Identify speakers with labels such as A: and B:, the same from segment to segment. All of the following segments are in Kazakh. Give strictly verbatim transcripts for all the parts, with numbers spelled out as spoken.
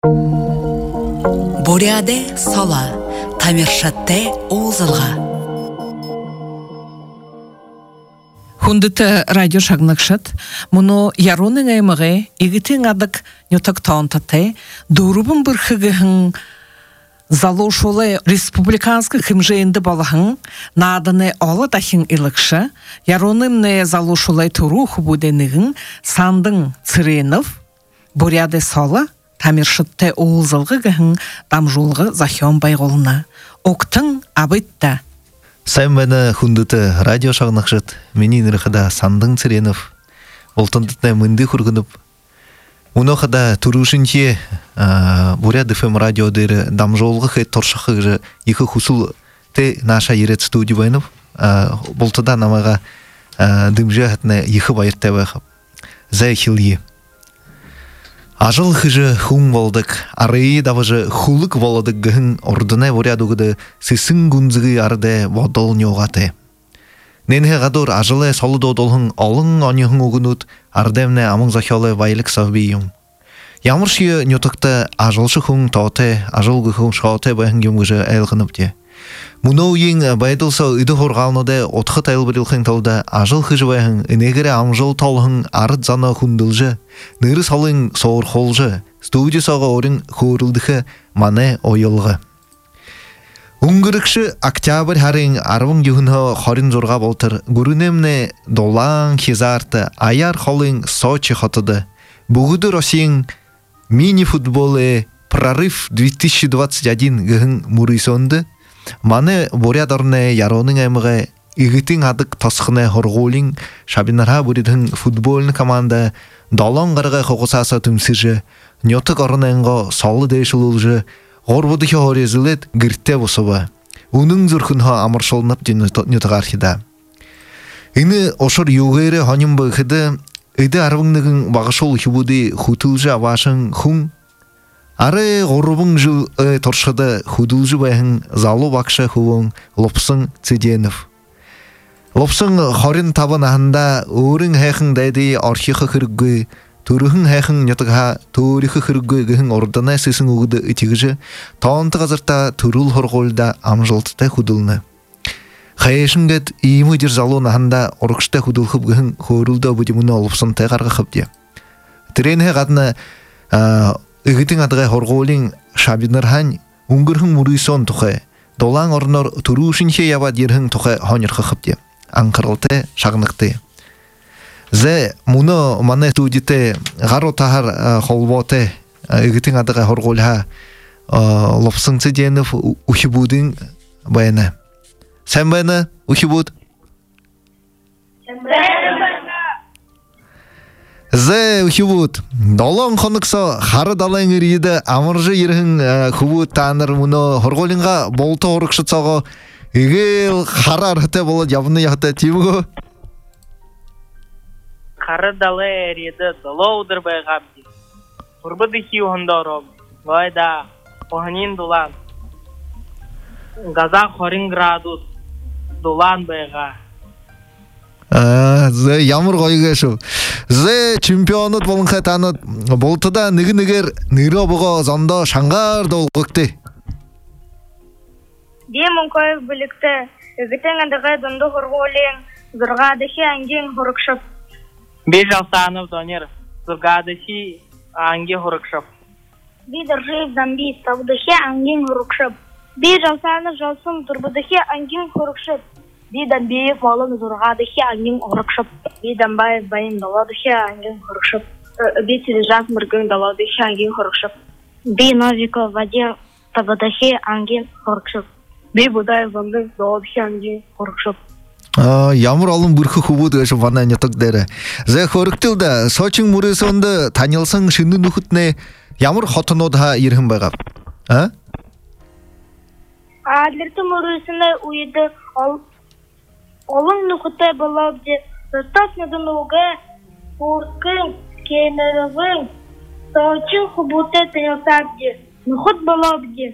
A: Буряде сала, тамиршатте озылға.
B: Хундыты радио шагнакшат, мұны яроның аймығы, егітің адық нютак таунтаты, дұрубын бірхігіхін залошулы республиканскы хымжейінді балахын, надыны алы дахин илықшы, яронымны залошулы тұрух буденігін сандың циренов, буряде сала, тамиршатте озылғы гіхін дамжулғы захион байғолына. Оқтың абытта.
C: Сайын бәні хундыты радио шағынақшыт, мені нұрықыда сандың циренов, олтындытына мүнді құрғынып, Уноқада турушинче буряд эф эм радиодері дамжолғы хет торшақы жы екі хусул те наша ерет студия байнып, болтыда намаға дымжы әтіне екі байыртты байқып. Зай хилие. Ажыл хыжы хун болдық, арайы давыжы хулық болдық гіхін ордына буряд ұғыды сесін гүнзігі арды бодол неоғаты. Ненхе гадор ажылы солы додолхын алың анихын угунут ардемне амың захялы вайлык савбийым. Ямыршие нютыкты ажылшы хун тауты, ажыл гыхун шауты байхын юмгыжы айлғынып де. Муноу ең байдылса үді хорғалныды отқы тайл бірілхын талда ажыл хыжы байхын инегері амжыл талхын арыд зана хундылжы, ныры салың соғыр холжы, студия саға орын хорылдықы маны ойылғы. Унгырыкшы октябрь харин арвың юхынға хорин зорға болтыр, гүрінемне долаң хезарты, аяр холын Сочи хотыды. Бұғыды Россиян мини-футболы прорыв две тысячи двадцать один гіхін мұрисонды, маны борядарны яроның аймығы игітің адық тасқыны хорғолың шабинарға бүретін футболны команда долаң ғырға қоқысаса түмсіжі, нетік орынайынға салы дейшіл ұлжы, Орбудығы орезілет гіртте бұсыба. Оның зүрхінға амыршылынып нетіғ архида. Іні ошыр юғайры ханым бұғыды, үді арвыңнығын бағышол хібуді хутылжы авашын хун. Ары ғорубың жыл торшыды худылжы байхын залу бақшы хуын лопсын цеденов. Лопсын хорин табын ағында өрің хайхын дайды архиқы кіргі, Турухын хайхын нетіға турихы хүргі гіхін ордана сесін ұғыды үтігіжі, таунты қазырта турул хорғолда амжылтыта худылны. Хайшын гәд иімі дер залуын ағында орықшта худылхып гіхін хорылда бұдымыны олыпсын тәғарға қыпде. Тіренхе ғадына үгітің адыға хорғолың шабинырхан ұңгырхын мұруисон тұқы, долаң орнар турушынше яба дерхін тұқы хонырқы қыпде. Аңқырылты, шағынықты. Зе муно мане тудите гаро тахар холботе игитин адыга хорголха лопсын цеденов ухибудин байна. Сен байна ухибуд? Зе ухибуд. Долон хоныкса хары далаң ириде амыржы ерхин хубуд таныр муно хорголинга болто орыкшытсаго игел хары архыте болот ябыны яхта тибуго.
D: Қары далы әреді дылаудар байғабды. Құрбыды хи оңдарым. Вайда, оғанин дулан. Газа қорин градус дулан байға.
C: Зе ямыр қойға шу. Зе чемпионат болын қайтанат. Болтыда níгі-níгер níгі бұға занда шаңғар долғықты.
E: Демін қойық білікті. Үгітен әндіғай дұнды құрғолен. Зұрғадығы әнген құрықшып.
D: Беж алсанов донер, зургадыхи анги хорыкшып.
E: Бидер жив замби, ставдыхи ангин хорыкшып. Беж алсанов жалсын турбыдыхи ангин хорыкшып. Бидан бейіп малын зургадыхи ангин хорыкшып. Бидан байып байым даладыхи ангин хорыкшып. Бетелі жаз мұргын даладыхи ангин хорыкшып. Би новико вадир табыдыхи ангин хорыкшып. Би будай замдың даладыхи ангин хорыкшып.
C: Ямар алым бүрхі хубуд өші вана нетік дәрі. Зә хорықтылда, Сочың мұресонды танылсың шынны нүхітіне ямар хотынодға ерхін байғап?
E: Адлерті мұресіне ұйды олың нүхіті болабды. Достатныдың оғы қорқын кемерівің Сочың хубуты танылсабды. Нүхіт болабды.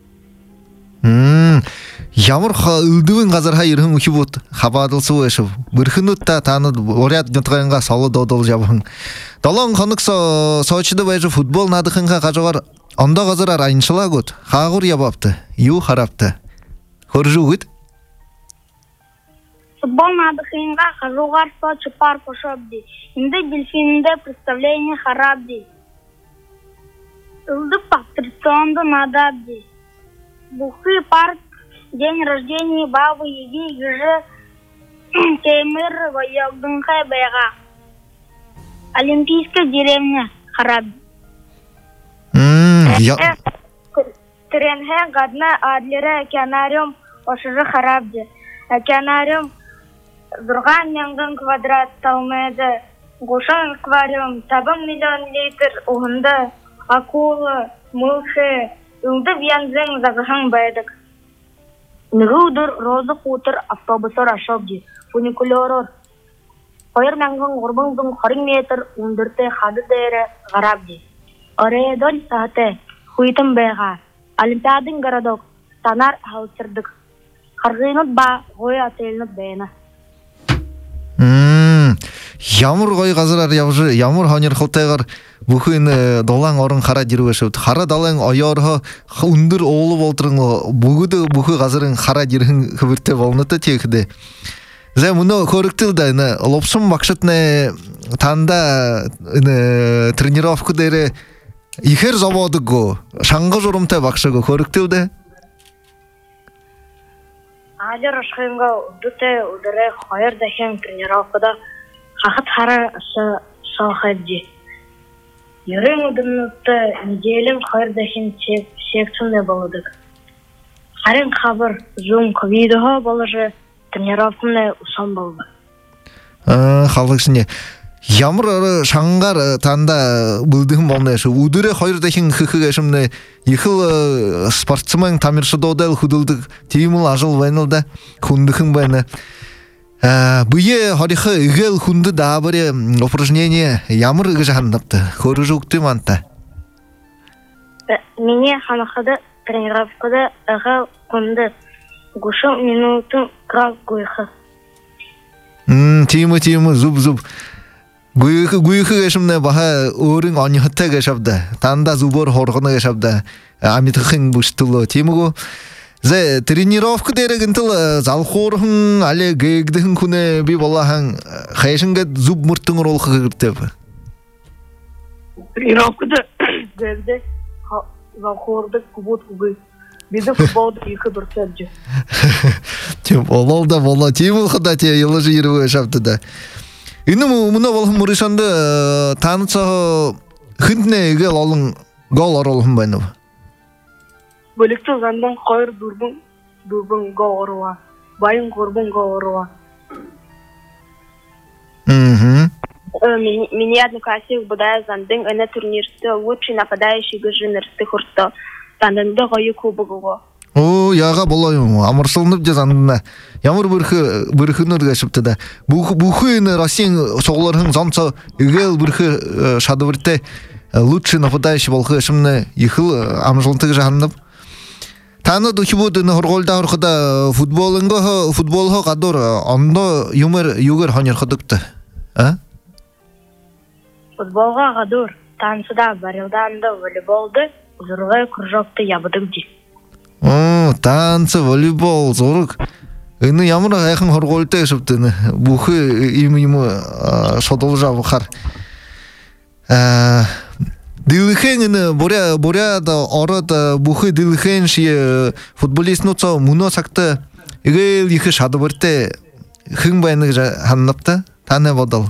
C: Ямар ылдывын қазарға ерхін үкі бұд, қабадылсы өшіп. Бірхін ұтта таны орят нүтғайынға салы додыл жабын. Далан қанық Сочыды байжы футбол надықынға қажығар Анда газырар айыншыла год. Хағыр ябапты. Ю харапты. Хоржу гыт?
E: Футбол надыхинга хажугар сочи пар пошобди. Инде дельфинде представление харабди. Илды патриционду надабди. Бухы парк, день рождения бабы Яги, гыжы темыр воёгдың хайбайға. Олимпийская деревня харабди. Тренхе гадна адлері океанариум ошыжы харабди. Океанариум зурған яңғын квадрат талмайды. Гушан аквариум табын миллион литр уғынды. Акулы, мылшы, үлді бьянзен зағышан байдық. Нығыудыр розы қутыр автобусыр ашобди. Фуникулерор. Ойыр мәңгін ғырбыңдың қырың метр үндірті қады дәрі ғарабди. Орая дөл сағаты хуйтым байға. Олимпиадың городок станар хаусырдық. Қарғынут ба ғой ателінут бәйіні.
C: Ямыр ғой ғазырар явжы, ямыр ханер қылтайғар бұхын долаң орын қара жүру өшіп. Қара далаң айарға үндір оғылы болтырың, бұғыды бұхы ғазырың қара жүрін күбірте болныты текіде. Зәй мұны көріктілді, лопсым бақшытны танда тренировку дәрі ихер заводы го, шаңғы жұрымтай бақшығы көріктілді?
E: Алер ашқыңға үдіте үдірі қайыр дәхен тренировкада қақыт қары шалқайды. Ерің үдімнікті неделім қайыр дәхен секцияны болыдық. Қарин қабыр зұм көбейдіға болыжы тренировканы ұсан болды.
C: Қалдықшыне. Ямыр шаңғар танда бұлдығым болны әші. Үдірі қайырдахин қықы әшімні ехіл спортсмен тамиршы доудал құдылдық тейміл ажыл вайнылда құндықын байны. Бұйе харихы үгел құнды дабыры упражнение ямыр үгі жағандапты. Көрі жүкті манта?
E: Мене қанықыды тренировкада үгі құнды. Гушы минутын крал гүйхы.
C: Теймі, теймі, зуб-зуб. Гүйхі кәшімні баға өрің анихытта кәшапды. Танда зубор хорғыны кәшапды. Амитықын бұштылы. Теймі ғо? Зә тренировка дәрігін тілі зал қорғын, әлі гейгдігін күні бей болағын қайшынға зуб мұрттың ролқы кірттеп.
E: Тренировкада гейгді зал қорғды күбот күбі. Беді футболды екі дұрсәді.
C: Олал да бола. Теймі ұқыда те елі жиыры кәшапты да. Ині мұна болғын мұрышанды танытсағы хүнтіне егел олың гол орылғын байны ба?
E: Бөлікті заңдан қайыр дұрбың, дұрбың гол оруа. Байын қорбың гол оруа. Меня одноклассник бұдай заңдың әне турнирсті лучший нападающий гыжынырсты құрсты. Заңдыңды ғайы кубығы го.
C: О, яға болайым, амырсылынып же заңдына. Ямыр бірхін өргәшіпті да. Бұхын Россиян соғыларың заңса үгел бірхі шадывыртты лучший нападающий болғы әшімні ехіл амырсылынтығы жағынып. Таны дұхи бұдыны ғырғолда ғырқыда футболға қадыр онда юмер югер ханер қыдыпты.
E: Футболға қадыр танысыда барылданды волейболды зұрғай күржоқты ябыдым де.
C: О, танцы, волейбол, зорық. Үні ямыр айқын ғырғолда әшіптіні. Бұхы имі-имі шодыл жабы қар. Дилхен ины боря боря да орада бухы дилхен шие футболист ноца муно сакта игел ихе шады бирте хин байны ханнапта тане бодал.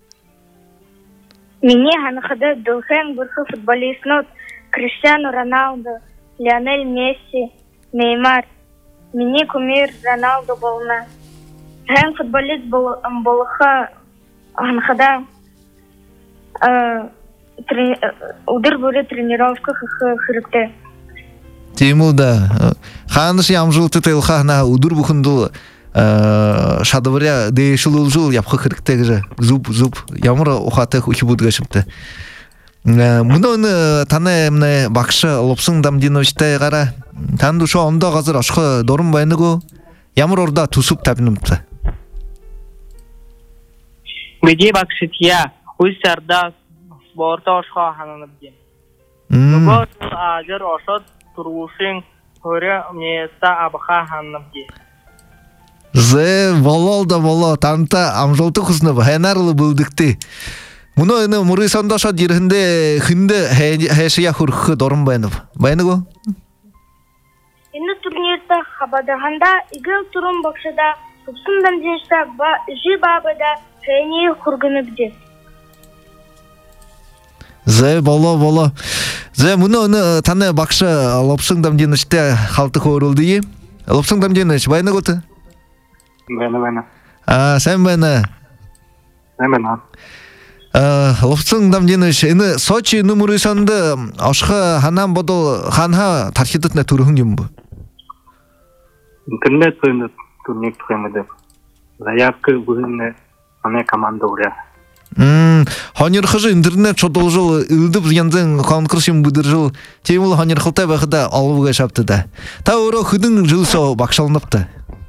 E: Мне ханхада дилхен бухы футболист нот Криштиану Роналду, Лионель Месси, Неймар. Мне кумир Роналду болна. Хен футболист болха ханхада Удыр бөлі тренировка хырыкты.
C: Теймул да. Ханыш ямжылты тайлхана удыр бұхындыл шадывыря дейшіл ұлжыл япқы хырыктегі жа. Зуб-зуб. Ямыр ұқаты ұхи бұдға шыпты. Мұны таны бақшы лопсын дамдиновичтай ғара. Танды шо онда ғазыр ашқы дорын байныгу. Ямыр орда тусуп табынымты.
D: Беде бақшы тия. Өз сарда Борта ошқа хананып дем. Нөгөө ажир ошод турушин хөре места абха ханнамги.
C: Зе болол да боло танта амжолты хуснап хайнарлы булдыкты. Муну эне мурисанда шат ирхинде хинде хэшия хурхы дорун байнып. Байныгы?
E: Эне турнирда хабадаганда игыл турун бакшада субсындан жешта ба жи бабада хэни хургыныбды.
C: Зе боло боло. Зе муну эне таны бакшы лопсың дамдениште халты хорулды. Лопсың дамдениш байныгы?
F: Бәне бәне.
C: А, сен бәне.
F: Сен бәне.
C: Лопсың дамденіш, іні Сочи нумырысанды ашқа ханан бодыл ханха тархидытна турухын кем бұ?
F: Интернет ойны турнир тұхаймыды. Заявка бұғынны ане команда ұра.
C: Ханер қыжы интернет шотыл жыл үлдіп янзың конкурсым бұдыр жыл темыл ханер қылтай бақыда алуға шапты да. Та ұры хүдің жыл со бақшалыныпты.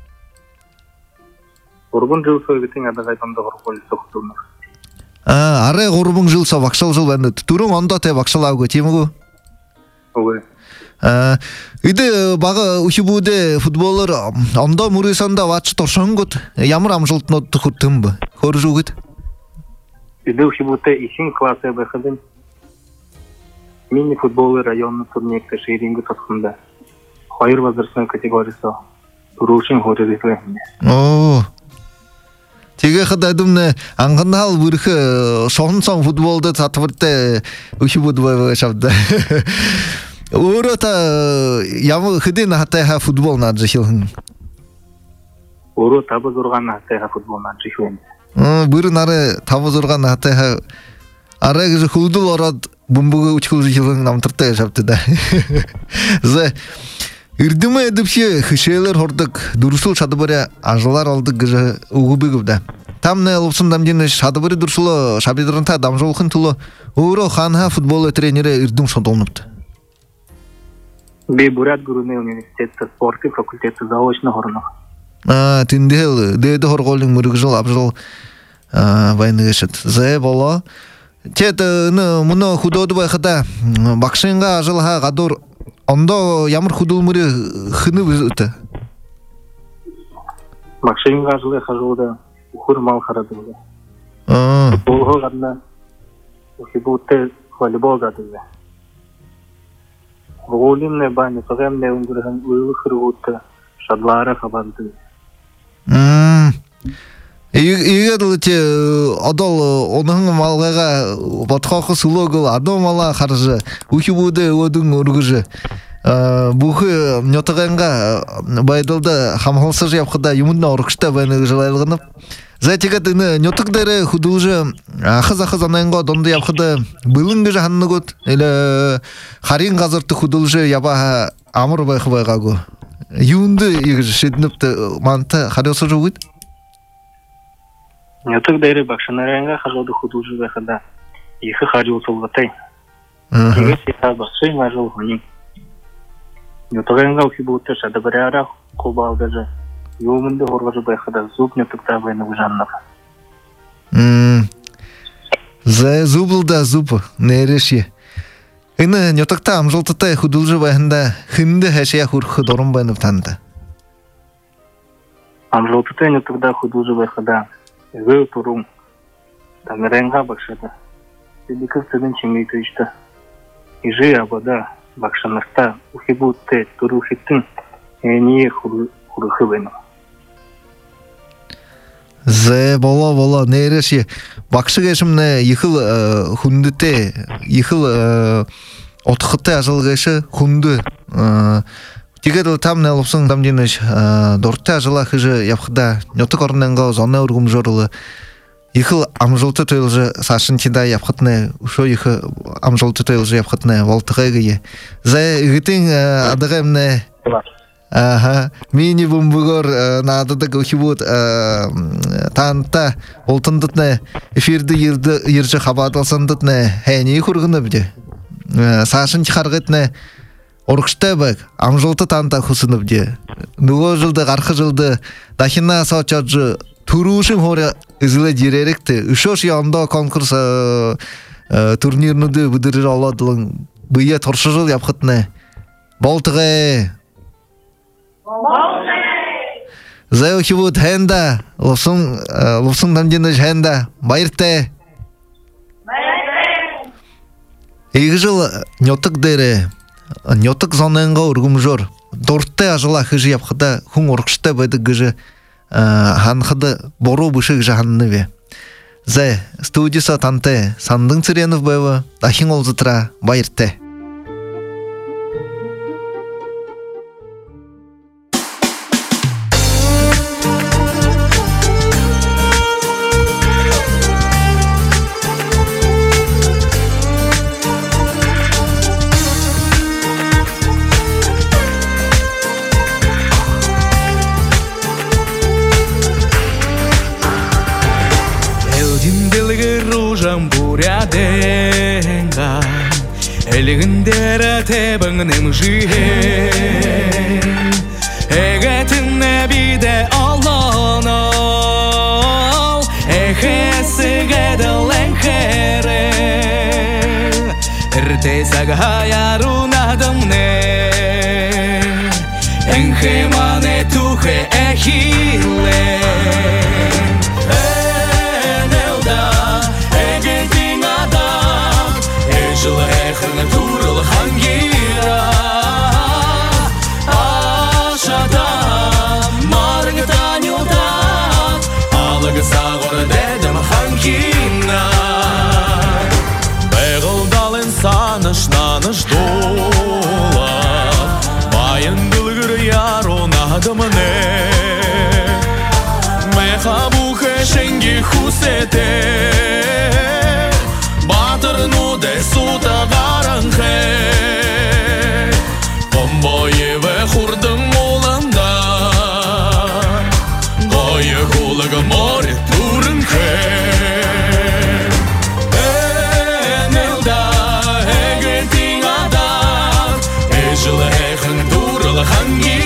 F: Орбун жыл со өтің адағайданда ғырқолы соқтылмыр.
C: Аре ғұрбың жыл со бақшал жыл бәнді. Турың онда те бақшал ауғы темігі?
F: Ой.
C: Иді бағы үші бұды футболыр онда мұрысанда ватшы торшын ғыд. Ямыр амжылтын отты құттым бұ? Көрі жу ғыд?
F: Иді үші бұды ишін классы бақыдын. Мини футболы районны турнекті шейрингі тұтқында. Хайыр вазырсын категориясы. Турушын ғыры рейтлерінде.
C: О, теге қыдайдымны аңғынал бүркі соғын соң футболды татвыртты үші бұды бай шапты. Урата ямы хыдын хатайха футбол наджы хилхын.
F: Уру табыз ұрған хатайха футбол наджы хилхын.
C: Бүрін ары табыз ұрған хатайха ары кіжі хулдыл орад бумбуғы учқылжы хилхын намтыртай шапты да. Зэ үрдімі әдіпше хышелер хордық дұрысыл шадыбыря ажылар алдық кіжі ұғы бігівді. Там не лупсын дамдені шадыбыры дұрысылы шабидырынта дамжолқын тұлы ұғыры ханха футболы тренері үрдім шадолыныпты.
F: Бей Бурят Гуруны университетті спорты факультеті заочны ғырынық.
C: Тіндел, дейді ғырғолың мұрығы жыл абжыл байны кешет. Зәй бола. Тет мұны худоды байқыда бақшынға ажылға ғадыр онда ямыр худул мұры хыны бұзыты?
F: Бақшынға ажылы қажылды ұқыр мал қарадылды. Болғы ғадына ұхибуты волейбол ғадылды. Волимне бани, согемне унгурхан уйлы хыргуты шадлары хабанды.
C: Игедл те адал оның малғаға батқақы сұлығыл адам мала қаржы ухи буды өдің үргіжі. Бұхы нетығанға байдылды хамхалсы жапқыда юмынна орықшта бәні жылайлығынып. Зәтегет үні нетігдері худылжы ақыз-ақыз анайынға донды япқыды бұлыңғы жағанны көт. Әлі қарин ғазырты худылжы ябаға амыр байқы байға көй. Юнды егіз шедініпті манты қариосы жоғыд?
F: Нетігдері бақшынарайынға қажылды худылжы байқыда ехі қариосы ұлғатай. Егі сеқа бақшын ажыл ғынын. Нетігайынға ұхи бұлты шадыбыры ара қолба алғажы. Йомынды ғорғажы байқыда зуб нетікта байны ұжаннық. Зәй
C: зубылда зубы, нәреші. Үні нетікта амжылтытай худылжы байында хынды әшия хұрқы дорын байнып танды.
F: Амжылтытай нетікта худылжы байқыда өй тұрың таңырайынға бақшады. Седекіз тігін чеңгей түйішті. Ижи абада бақшанықта ұхи бұтты тұрухеттің әние хұрықы байнық.
C: Зэ бола бола нейреши бакшы кешимне йыхыл хундыте йыхыл отхытты ажылгышы хунды тигедл там не лопсын там денеш дорта ажыла хыжы япхыда нётык орненга зона ургум жорылы йыхыл амжылты тойлжы сашынчида япхытны ушо йыхы амжылты тойлжы япхытны волтыгайгы зэ гытын адыгымне Ага, мини бумбугор надады гохибут танта олтындытны эфирді ержі хабадалсындытны хэни хургыны бде. Сашын чхаргытны орықшты бәк, амжылты танта хусыны бде. Нуго жылды, қарқы жылды, дахина саучаджы турушын хоры үзілі дереректі. Үшош яңда конкурс турнирнуды бұдырыр аладылың быя торшы жыл япқытны. Болтығы. Зәу хивут хэнда. Лупсың тамдені хэнда. Байырты. Эгі жыл нетік дәрі. Нетік зоныңға үргім жор. Дортты ажыла хыжы япқыда хүн орқышты бәді гыжы ханқыды бору бұшы гыжы ханны бе. Зәй, студияса танты сандың циренов бәйі, дахин ол зытыра байырты.
G: Элігіндері тебіңнің жүйен Әгетіңне биде аллан ал Әхесіге ділін қәрі Үртесігі хайарун адымны Әңхемане тухе әхиле Жылы әқіңі турылы хангира Ашада марыңы танюда Алығы сағыры дәдім хангина Бәғылдалын саныш наныш дола Байын гүлгір ярон адымыны Мәхабуқы шенге хусете Батырну де сута гаранхе Комбойы ве хурдың молында Гойы хулығы море турынхе Энелда эгетин адам Эжілі әхін турылы ханги